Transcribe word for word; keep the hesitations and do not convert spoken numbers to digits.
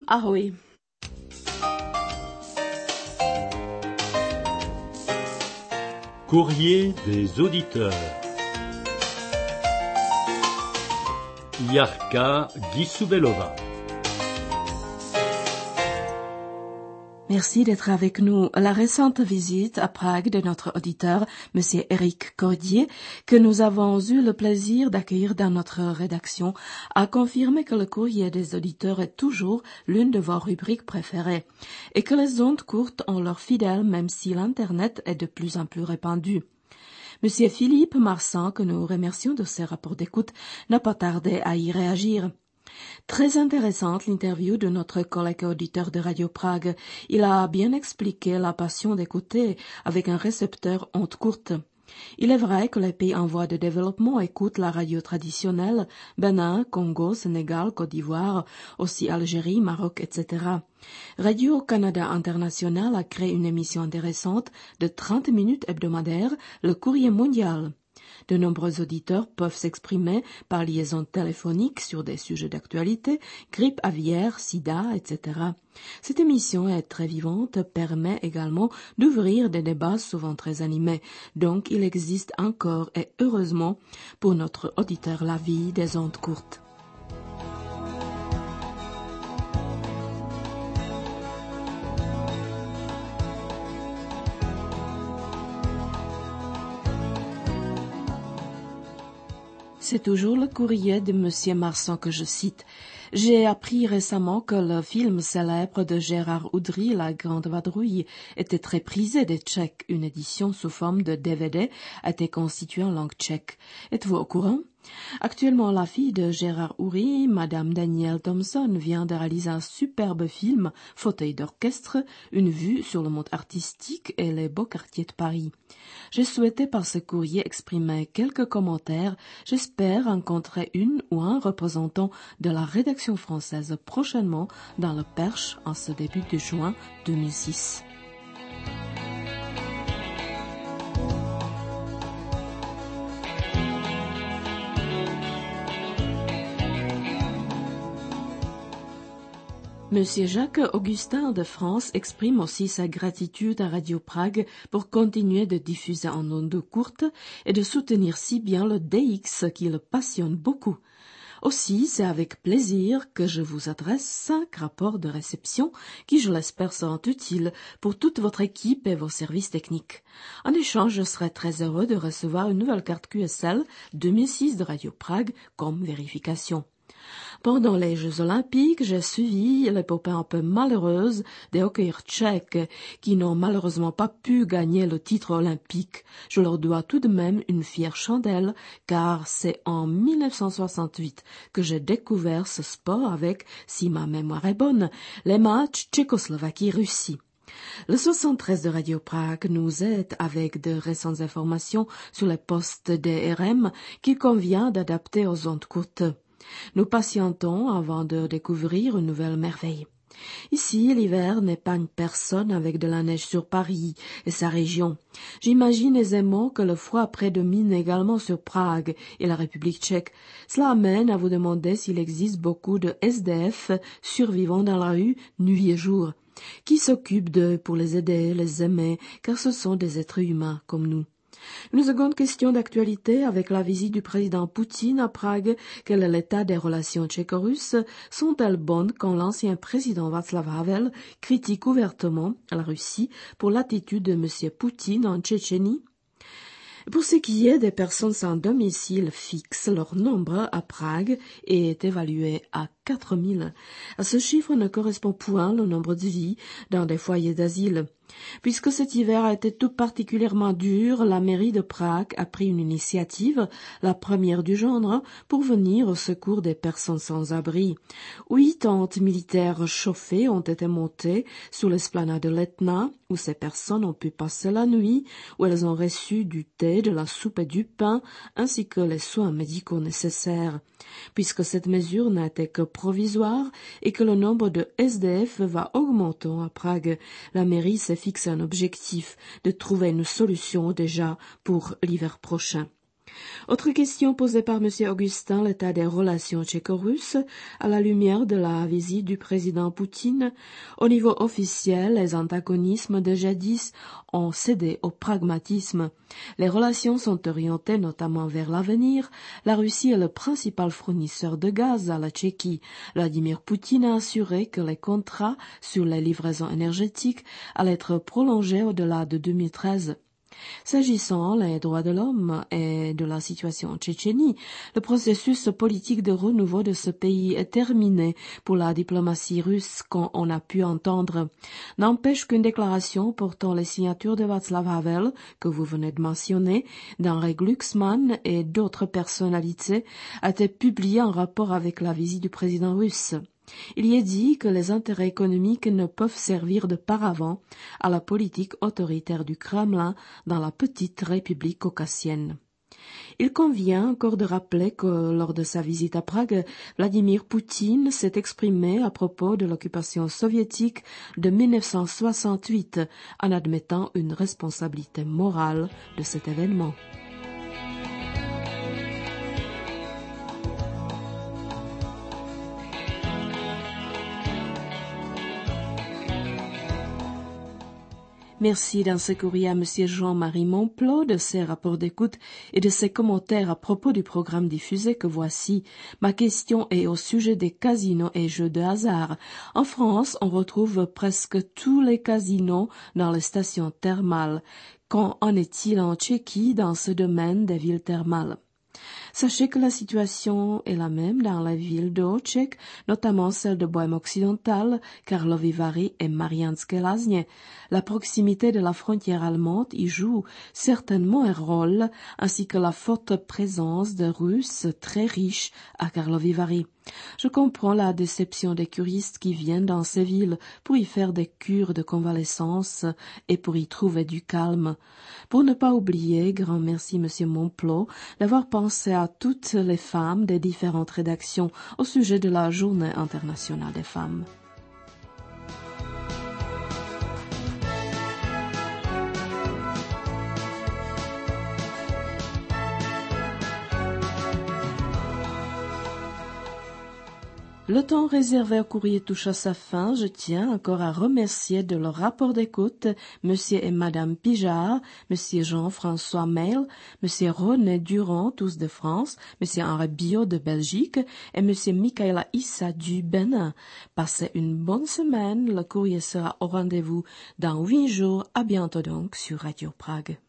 Ahoj. Courrier des auditeurs. Jarka Gisubelova. Merci d'être avec nous. La récente visite à Prague de notre auditeur, Monsieur Éric Cordier, que nous avons eu le plaisir d'accueillir dans notre rédaction, a confirmé que le courrier des auditeurs est toujours l'une de vos rubriques préférées et que les ondes courtes ont leurs fidèles même si l'Internet est de plus en plus répandu. Monsieur Philippe Marsan, que nous remercions de ses rapports d'écoute, n'a pas tardé à y réagir. Très intéressante l'interview de notre collègue auditeur de Radio Prague. Il a bien expliqué la passion d'écouter avec un récepteur ondes courtes. Il est vrai que les pays en voie de développement écoutent la radio traditionnelle, Bénin, Congo, Sénégal, Côte d'Ivoire, aussi Algérie, Maroc, et cetera. Radio-Canada International a créé une émission intéressante de trente minutes hebdomadaires, le Courrier mondial. De nombreux auditeurs peuvent s'exprimer par liaison téléphonique sur des sujets d'actualité, grippe aviaire, sida, et cetera. Cette émission est très vivante, permet également d'ouvrir des débats souvent très animés. Donc il existe encore, et heureusement, pour notre auditeur la vie des ondes courtes. C'est toujours le courrier de Monsieur Marsan que je cite. J'ai appris récemment que le film célèbre de Gérard Oudry, La Grande Vadrouille, était très prisé des Tchèques. Une édition sous forme de D V D a été constituée en langue tchèque. Êtes-vous au courant? Actuellement, la fille de Gérard Oudry, Madame Danielle Thompson, vient de réaliser un superbe film, fauteuil d'orchestre, une vue sur le monde artistique et les beaux quartiers de Paris. J'ai souhaité par ce courrier exprimer quelques commentaires. J'espère rencontrer une ou un représentant de la rédaction française prochainement dans le Perche en ce début de juin deux mille six. Monsieur Jacques Augustin de France exprime aussi sa gratitude à Radio Prague pour continuer de diffuser en ondes courtes et de soutenir si bien le D X qui le passionne beaucoup. Aussi, c'est avec plaisir que je vous adresse cinq rapports de réception qui, je l'espère, seront utiles pour toute votre équipe et vos services techniques. En échange, je serai très heureux de recevoir une nouvelle carte Q S L deux mille six de Radio Prague comme vérification. Pendant les Jeux Olympiques, j'ai suivi l'épopée un peu malheureuse des hockeyeurs tchèques qui n'ont malheureusement pas pu gagner le titre olympique. Je leur dois tout de même une fière chandelle car c'est en mille neuf cent soixante-huit que j'ai découvert ce sport avec, si ma mémoire est bonne, les matchs Tchécoslovaquie-Russie. Le soixante-treize de Radio Prague nous aide avec de récentes informations sur les postes D R M qu'il convient d'adapter aux ondes courtes. Nous patientons avant de découvrir une nouvelle merveille. Ici, l'hiver n'épargne personne avec de la neige sur Paris et sa région. J'imagine aisément que le froid prédomine également sur Prague et la République tchèque. Cela amène à vous demander s'il existe beaucoup de S D F survivants dans la rue nuit et jour. Qui s'occupe d'eux pour les aider, les aimer, car ce sont des êtres humains comme nous. Une seconde question d'actualité avec la visite du président Poutine à Prague. Quel est l'état des relations tchéco-russes? Sont-elles bonnes quand l'ancien président Václav Havel critique ouvertement la Russie pour l'attitude de M. Poutine en Tchétchénie? Pour ce qui est des personnes sans domicile fixe, leur nombre à Prague est évalué à quatre mille. À ce chiffre ne correspond point le nombre de vies dans des foyers d'asile. Puisque cet hiver a été tout particulièrement dur, la mairie de Prague a pris une initiative, la première du genre, pour venir au secours des personnes sans abri. Huit tentes militaires chauffées ont été montées sur l'esplanade de l'Etna, où ces personnes ont pu passer la nuit, où elles ont reçu du thé, de la soupe et du pain, ainsi que les soins médicaux nécessaires. Puisque cette mesure n'a été que provisoire et que le nombre de S D F va augmentant à Prague, la mairie s'est fixé un objectif de trouver une solution déjà pour l'hiver prochain. Autre question posée par M. Augustin, l'état des relations tchéco-russes à la lumière de la visite du président Poutine. Au niveau officiel, les antagonismes de jadis ont cédé au pragmatisme. Les relations sont orientées notamment vers l'avenir. La Russie est le principal fournisseur de gaz à la Tchéquie. Vladimir Poutine a assuré que les contrats sur les livraisons énergétiques allaient être prolongés au-delà de deux mille treize. S'agissant des droits de l'homme et de la situation en Tchétchénie, le processus politique de renouveau de ce pays est terminé pour la diplomatie russe, comme on a pu entendre. N'empêche qu'une déclaration portant les signatures de Václav Havel, que vous venez de mentionner, d'Henri Glucksmann et d'autres personnalités, a été publiée en rapport avec la visite du président russe. Il y est dit que les intérêts économiques ne peuvent servir de paravent à la politique autoritaire du Kremlin dans la petite république caucasienne. Il convient encore de rappeler que lors de sa visite à Prague, Vladimir Poutine s'est exprimé à propos de l'occupation soviétique de mille neuf cent soixante-huit en admettant une responsabilité morale de cet événement. Merci dans ce courrier à M. Jean-Marie Monplot de ses rapports d'écoute et de ses commentaires à propos du programme diffusé que voici. Ma question est au sujet des casinos et jeux de hasard. En France, on retrouve presque tous les casinos dans les stations thermales. Qu'en est-il en Tchéquie dans ce domaine des villes thermales? Sachez que la situation est la même dans les villes de Haut-Tchèque, notamment celle de Bohême occidentale, Karlovy Vary et Mariánské Lázně. La proximité de la frontière allemande y joue certainement un rôle, ainsi que la forte présence de Russes très riches à Karlovy Vary. Je comprends la déception des curistes qui viennent dans ces villes pour y faire des cures de convalescence et pour y trouver du calme. Pour ne pas oublier, grand merci Monsieur Monplot, d'avoir pensé à toutes les femmes des différentes rédactions au sujet de la Journée internationale des femmes. Le temps réservé au courrier touche à sa fin. Je tiens encore à remercier de leur rapport d'écoute Monsieur et Madame Pijard, Monsieur Jean-François Mail, Monsieur René Durand, tous de France, Monsieur Henri Biot de Belgique et Monsieur Michaela Issa du Bénin. Passez une bonne semaine. Le courrier sera au rendez-vous dans huit jours. À bientôt donc sur Radio Prague.